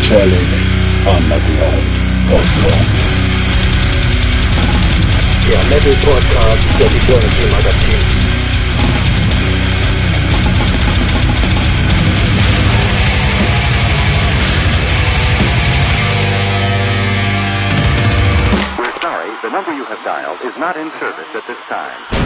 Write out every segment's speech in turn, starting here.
Storytelling Underground Podcast. Der Metal Podcast der Eternity Magazin. We're sorry, the number you have dialed is not in service at this time.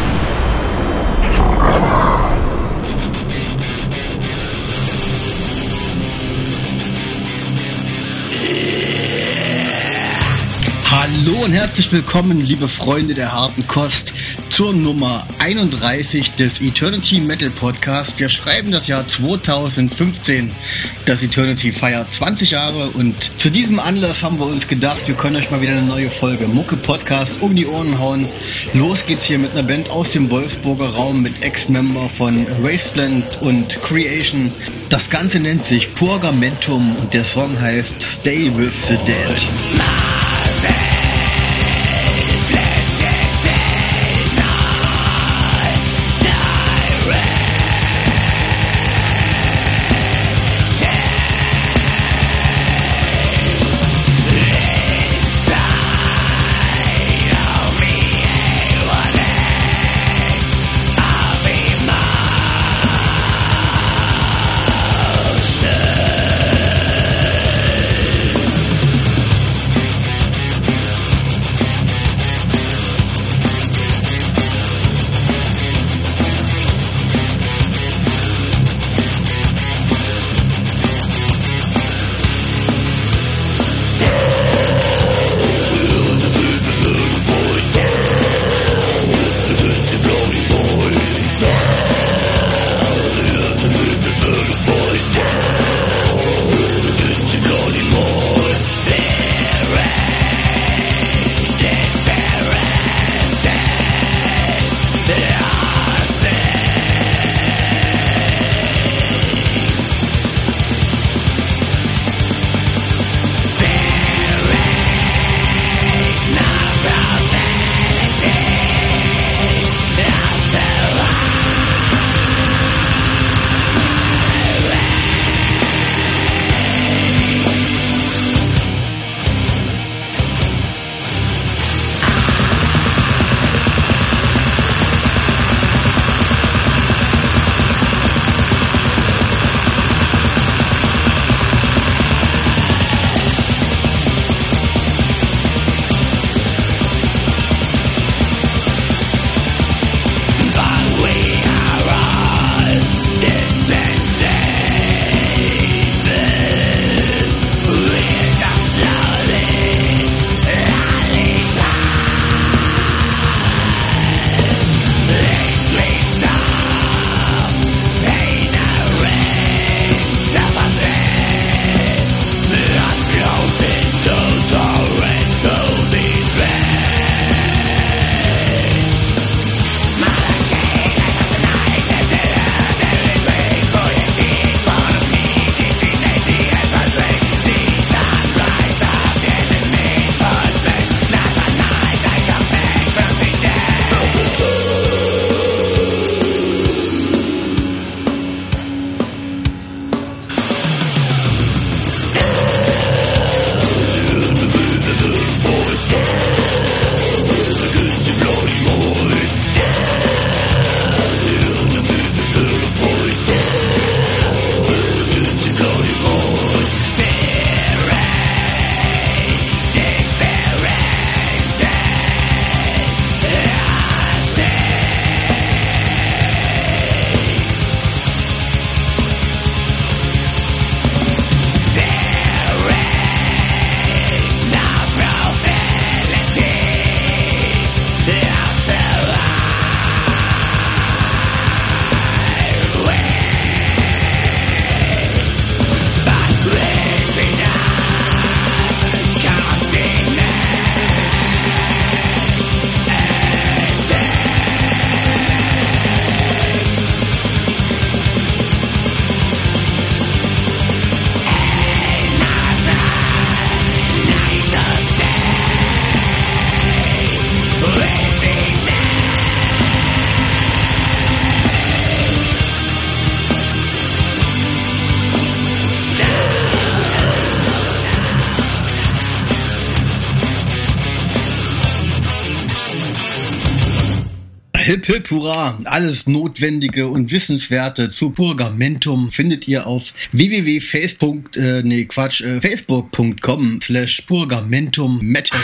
Hallo und herzlich willkommen, liebe Freunde der harten Kost, zur Nummer 31 des Eternity Metal Podcast. Wir schreiben das Jahr 2015. Das Eternity feiert 20 Jahre und zu diesem Anlass haben wir uns gedacht, wir können euch mal wieder eine neue Folge Mucke Podcast um die Ohren hauen. Los geht's hier mit einer Band aus dem Wolfsburger Raum mit Ex-Member von Wasteland und Creation. Das Ganze nennt sich Purgamentum und der Song heißt Stay with the Dead. Hip hip hurra! Alles Notwendige und Wissenswerte zu Purgamentum findet ihr auf facebook.com/purgamentummetal.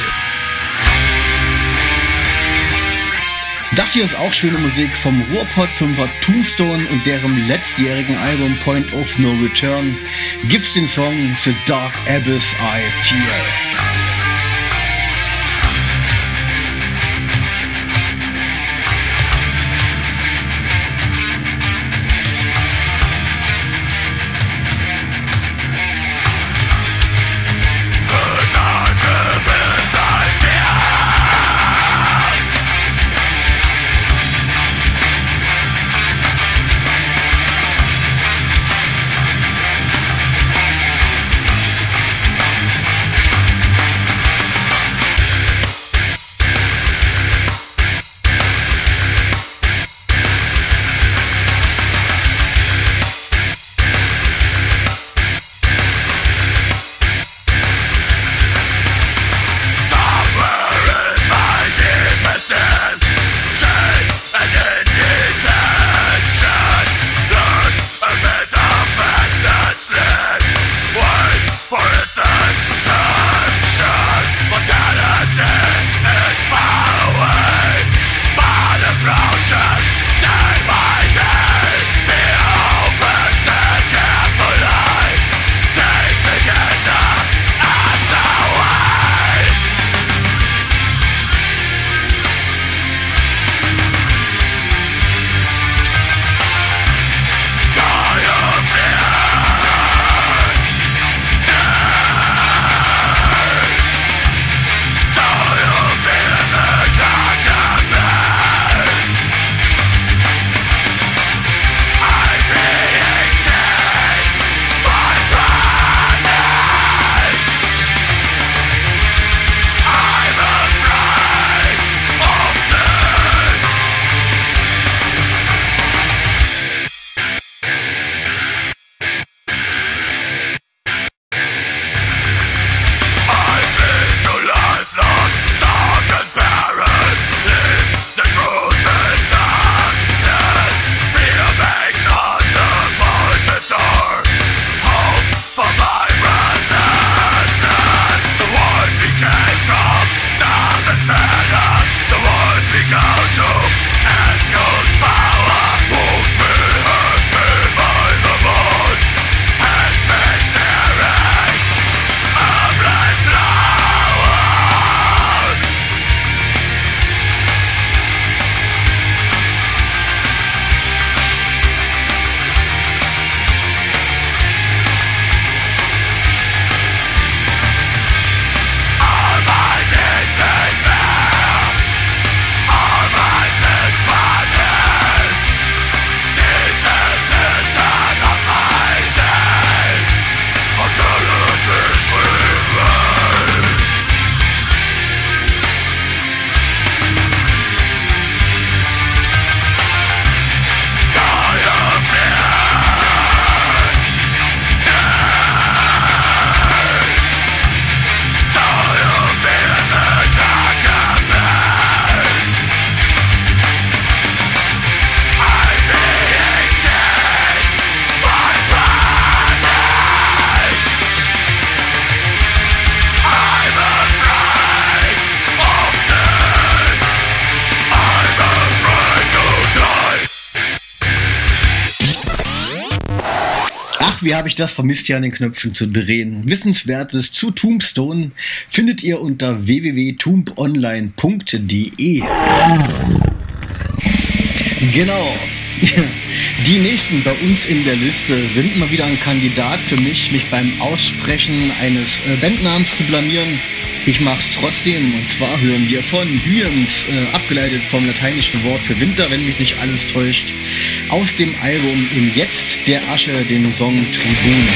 Das hier ist auch schöne Musik vom Ruhrpott 5er Tombstone und deren letztjährigen Album Point of No Return gibt's den Song The Dark Abyss I Fear. Wie habe ich das vermisst, hier an den Knöpfen zu drehen? Wissenswertes zu Tombstone findet ihr unter www.tombonline.de. Genau. Die nächsten bei uns in der Liste sind mal wieder ein Kandidat für mich beim Aussprechen eines Bandnamens zu blamieren. Ich mach's trotzdem, und zwar hören wir von Hyams, abgeleitet vom lateinischen Wort für Winter, wenn mich nicht alles täuscht, aus dem Album Im Jetzt der Asche den Song Tribun.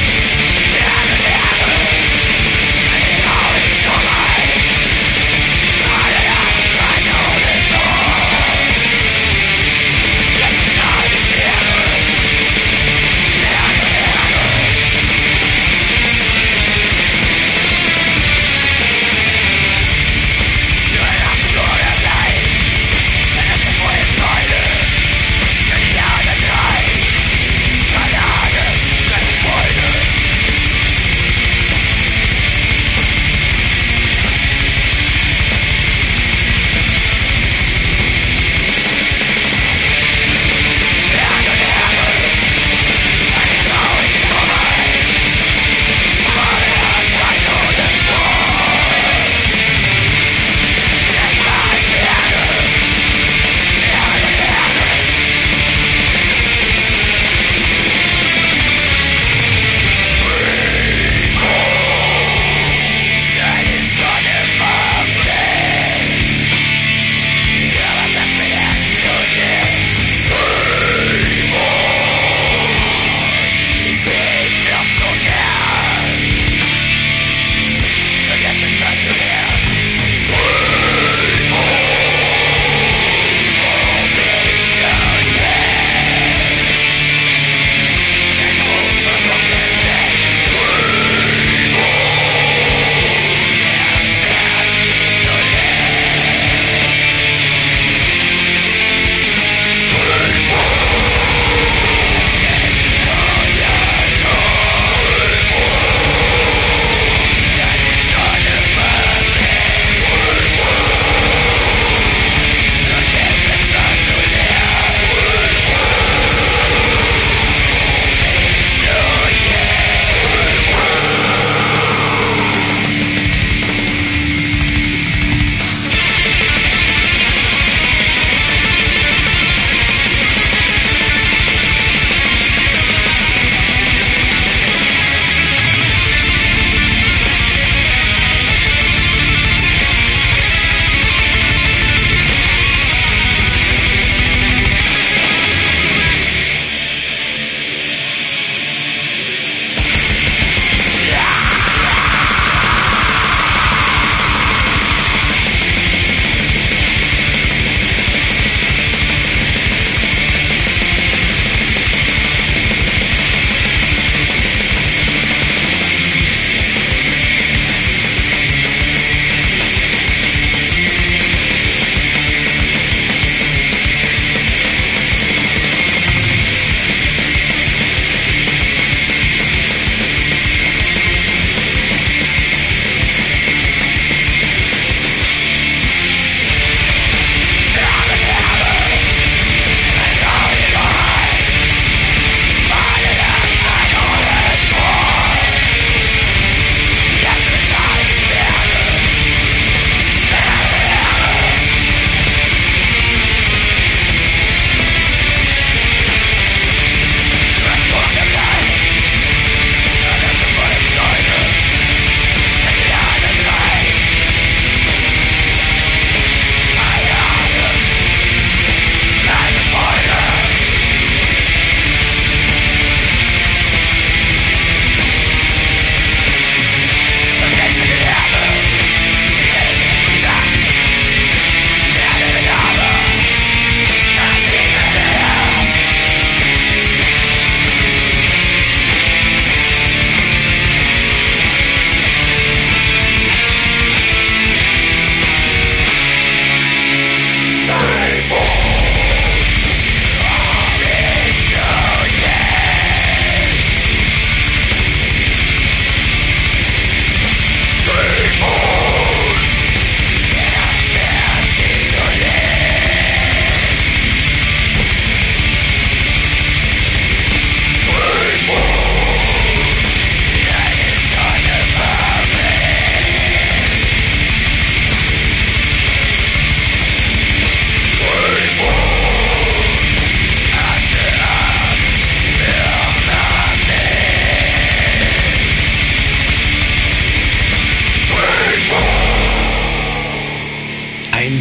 Feuerzeug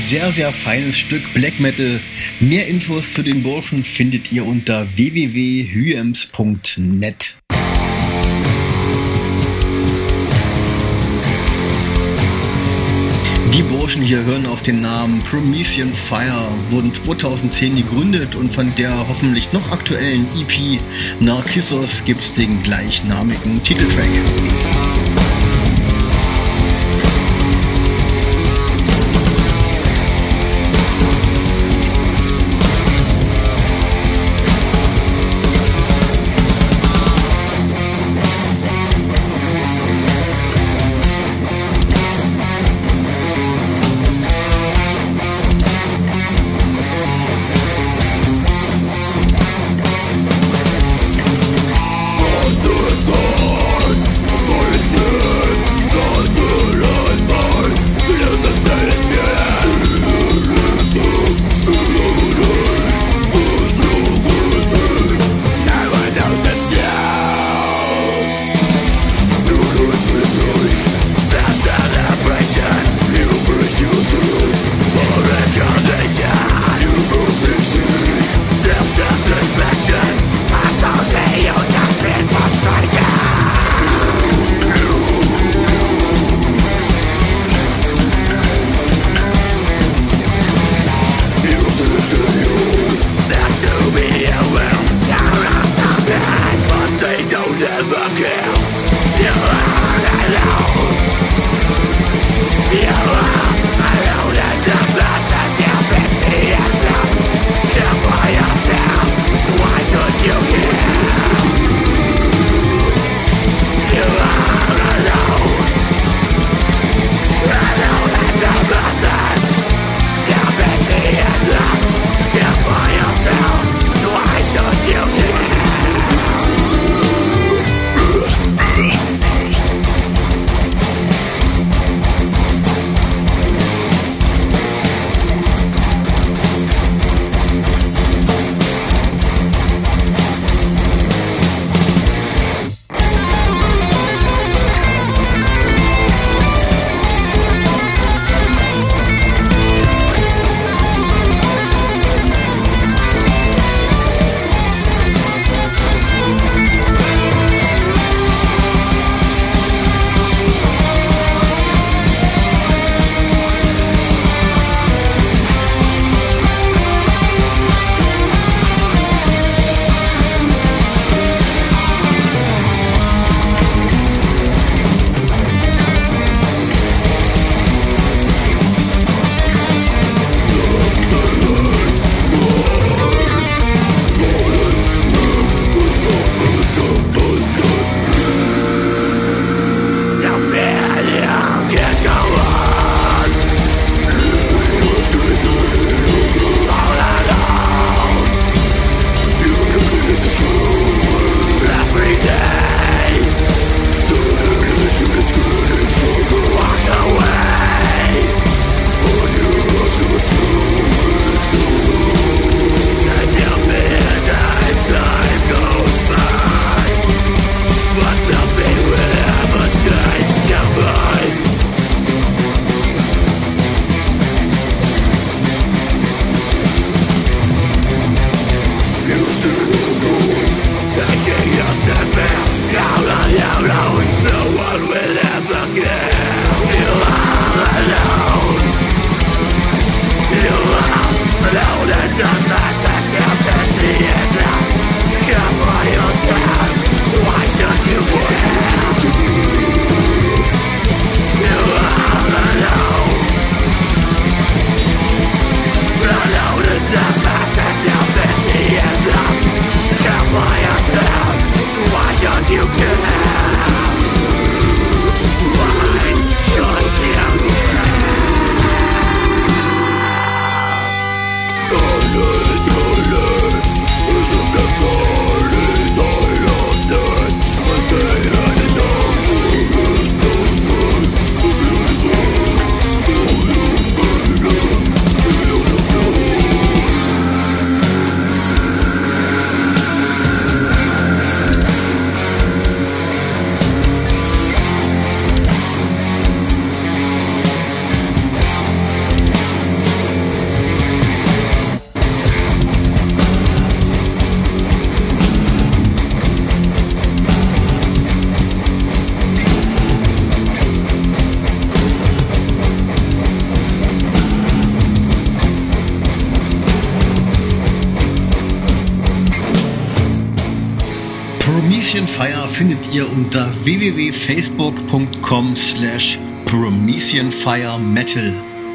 sehr, sehr feines Stück Black Metal. Mehr Infos zu den Burschen findet ihr unter www.hyems.net. Die Burschen hier hören auf den Namen Promethean Fire, wurden 2010 gegründet und von der hoffentlich noch aktuellen EP Narcissus gibt's den gleichnamigen Titeltrack. Promethean Fire findet ihr unter www.facebook.com/PrometheanFireMetal.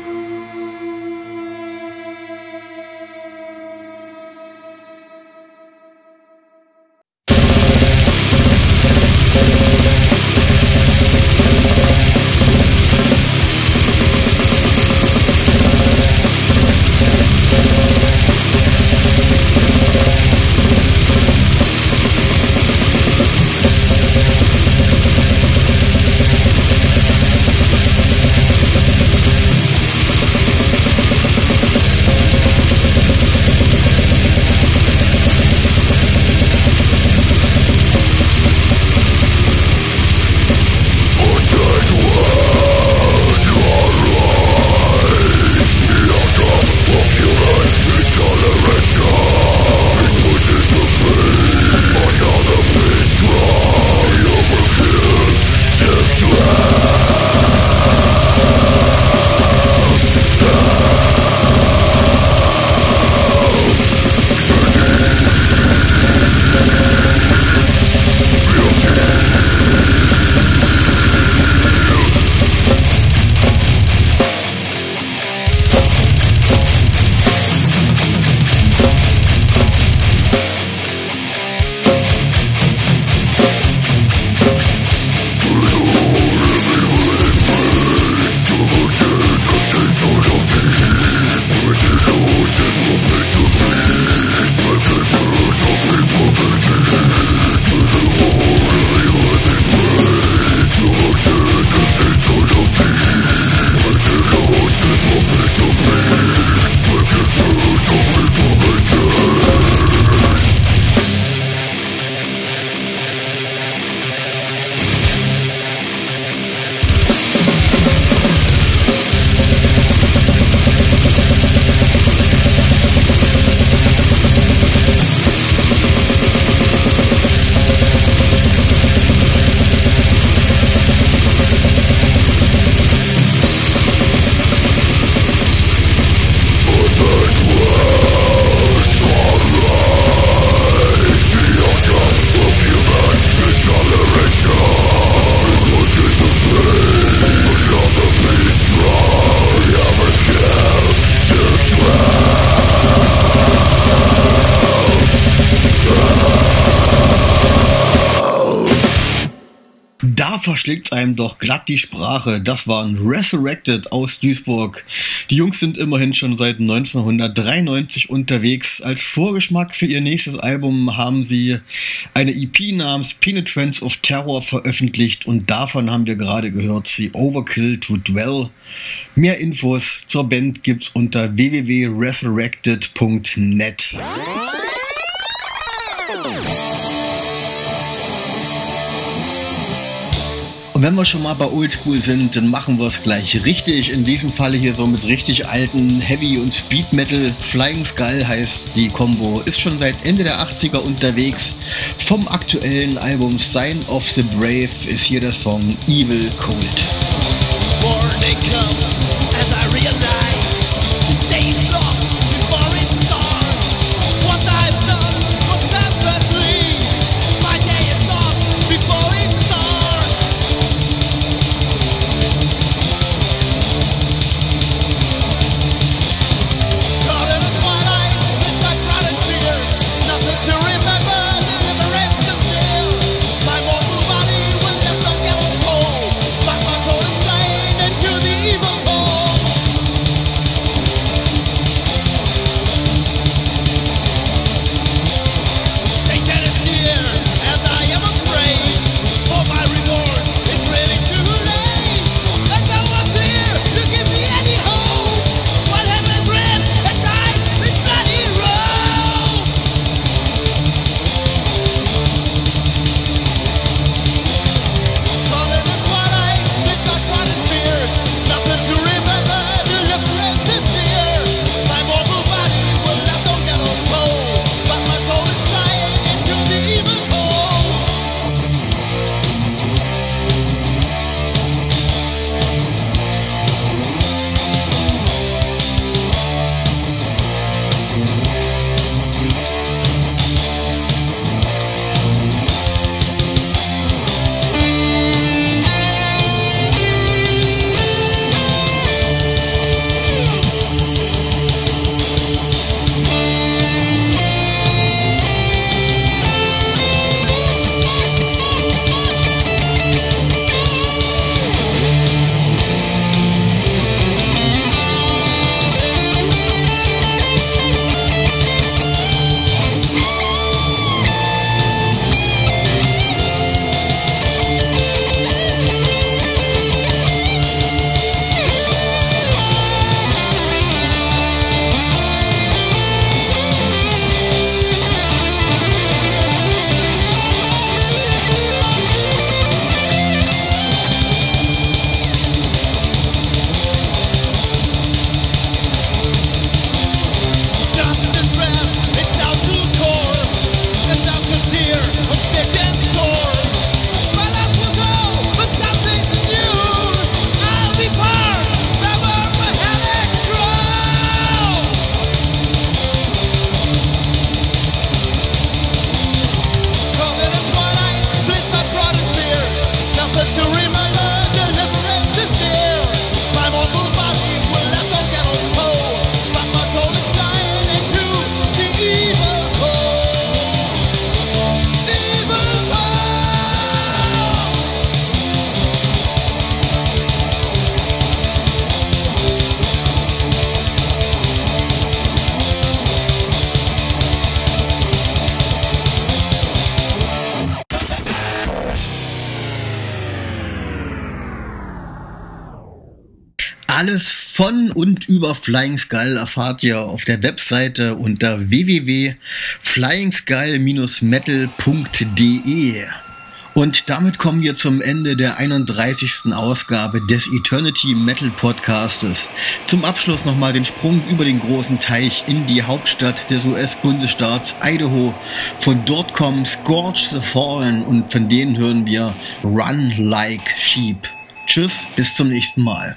Verschlägt's einem doch glatt die Sprache. Das waren Resurrected aus Duisburg. Die Jungs sind immerhin schon seit 1993 unterwegs. Als Vorgeschmack für ihr nächstes Album haben sie eine EP namens Penetrance of Terror veröffentlicht und davon haben wir gerade gehört, The Overkill to Dwell. Mehr Infos zur Band gibt's unter www.resurrected.net. Und wenn wir schon mal bei Oldschool sind, dann machen wir es gleich richtig. In diesem Falle hier so mit richtig alten Heavy und Speed Metal. Flying Skull heißt die Combo, ist schon seit Ende der 80er unterwegs. Vom aktuellen Album Sign of the Brave ist hier der Song Evil Cold. Morning comes and I realize this day is lost before it starts. What I've done was selflessly. My day is lost before it starts. Caught in the twilight with my crowded fingers, nothing to remember, deliverance is still. My mortal body will left on gallows pole, but my soul is slain into the evil Alles von und über Flying Skull erfahrt ihr auf der Webseite unter www.flyingskull-metal.de. Und damit kommen wir zum Ende der 31. Ausgabe des Eternity Metal Podcastes. Zum Abschluss nochmal den Sprung über den großen Teich in die Hauptstadt des US-Bundesstaats Idaho. Von dort kommen Scorch the Fallen und von denen hören wir Run Like Sheep. Tschüss, bis zum nächsten Mal.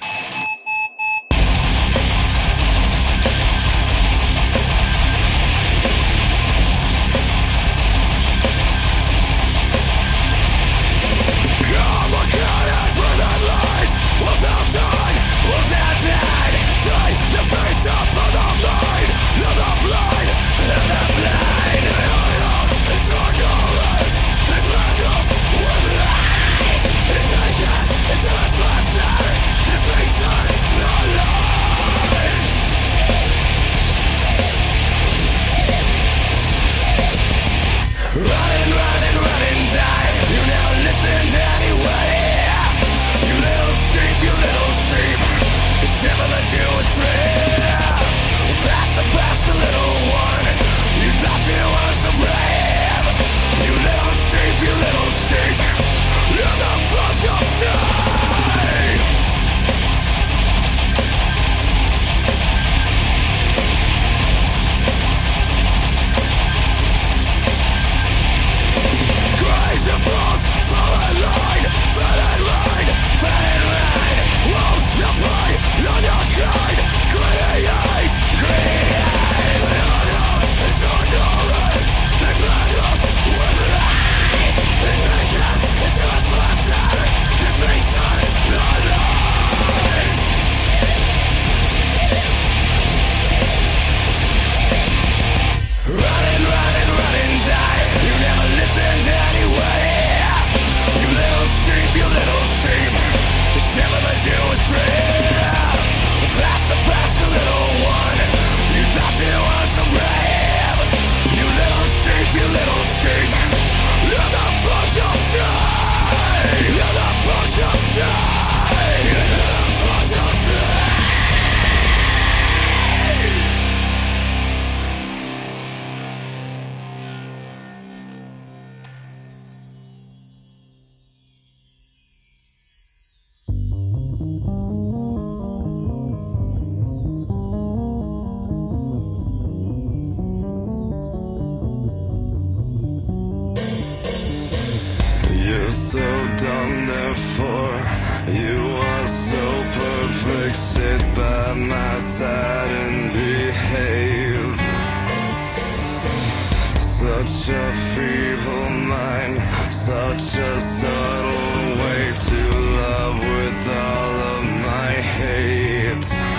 So dumb, therefore you are so perfect. Sit by my side and behave. Such a feeble mind, such a subtle way to love with all of my hate.